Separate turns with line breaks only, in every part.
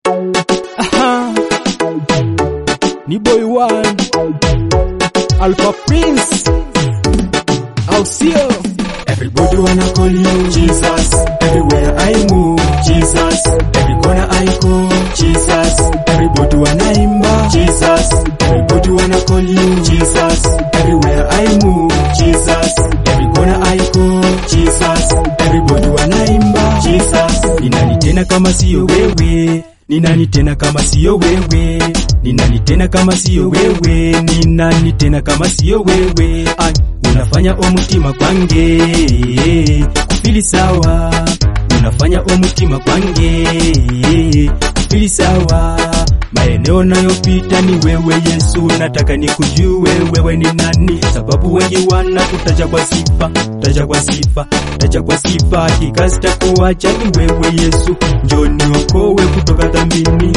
Aha. Ni boy one Alpha Prince au sio?
Everybody wanna call you Jesus. Everywhere I move, Jesus. Every corner I go, Jesus. Everybody wanna imba, Jesus. Everybody wanna call you Jesus. Everywhere I move, Jesus. Every corner I go, Jesus. Everybody wanna imba, Jesus.
Ni nani tena kama sio wewe? Ni nani tena kama sio wewe? Ni nani tena kama sio wewe? Ni nani tena kama sio wewe? Ay, unafanya omutima kwange kufili sawa. Unafanya omutima kwange kufili sawa. Maeneo nayopita ni wewe Yesu, nataka nikujue wewe ni nani. Sababu wengi wanakutaja kwa sifa, taja kwa sifa, taja kwa sifa. Hakika sitakuacha ni wewe Yesu, njoo niokoe kutoka dhambini.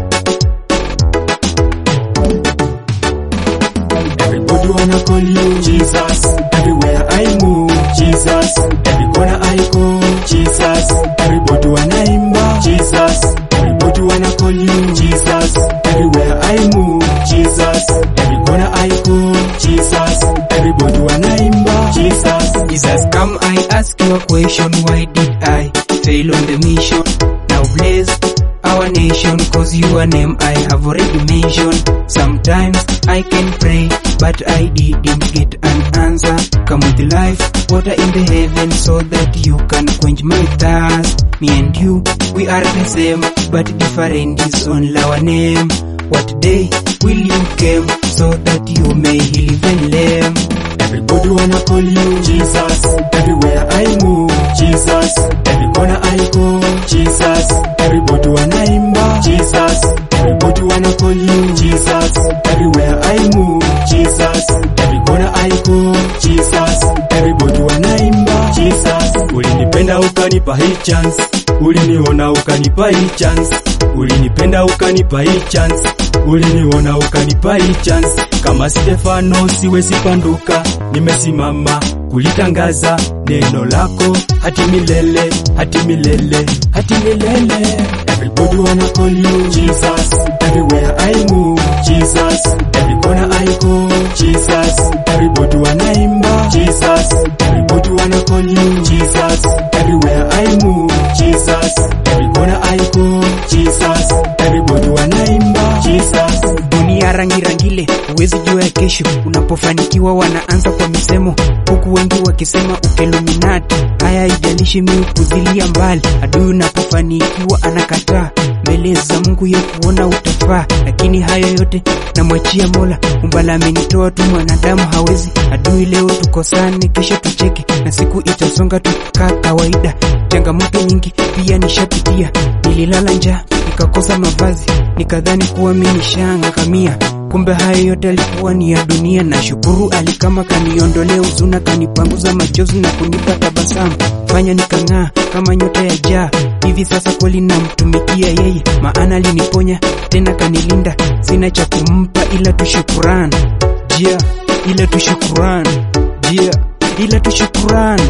Everybody wanna call you Jesus. Everywhere I move, Jesus. Every corner I go, Jesus. Everybody wanna imba, Jesus. Everybody wanna call you Jesus. Everywhere I move, Jesus. Every corner I go, Jesus. Everybody wanna imba, Jesus.
Jesus, come I ask you a question, why did I fail on the mission? Now bless our nation, cause your name I have already mentioned. Sometimes I can pray, but I didn't get an answer. Come with life, water in the heaven, so that you can quench my thirst. Me and you, we are the same, but different is only our name. What day will you come, so that you may heal even lame?
Everybody wanna call you Jesus. Everywhere I move, Jesus. Every corner I go, Jesus. Everybody wanna imba, Jesus. Everybody wanna call you Jesus. Everywhere I move, Jesus. Every corner I go, Jesus. Everybody wanna imba, Jesus.
Ulinipenda ukanipa hii chance, uliniona ukanipa hii chance. Ulinipenda ukanipa hii chance, uliniona ukanipa hii chance. Kama Stefano siwezi panduka, nimesimama kulitangaza neno lako hadi milele, hadi milele, hadi milele.
Everybody wanna call you Jesus. Everywhere I move, Jesus. Every corner I go, Jesus. Everybody wanna imba, Jesus. Everybody wanna call you Jesus. Everywhere I move, Jesus. Every corner I go, Jesus. Everybody wanna imba, Jesus.
Dunia rangi rangile, huwezi jua ya kesho. Unapofanikiwa wanaanza kwa misemo, huku wengi wakisema ukeluminati. Haya haijalishi mi upuzilia mbali. Adui unapofanikiwa anakataa, mbele za Mungu ya kuona utafaa. Lakini hayo yote namwachia Mola, umbala amenitoa tu, mwanadamu hawezi. Adui leo tukosane, kesho tucheke, na siku itasonga tukaa kawaida. Changamoto nyingi pia nishapitia, nililala njaa, nikakosa mavazi, nikadhani kuwa mimi nishaangamia. Kumbe hayo yote alikuwa ni ya dunia. Na shukuru alikama kaniondolea huzuni, kanipanguza machozi na kunipa tabasamu, fanya nikang'aa kama nyota ya jaa. Hivi sasa kweli namtumikia yeye, maana aliniponya tena kanilinda. Sina cha kumpa ila tushukurani, jia ila tushukurani, jia ila tushukurani.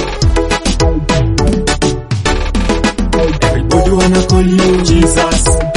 Everybody wanna call you Jesus.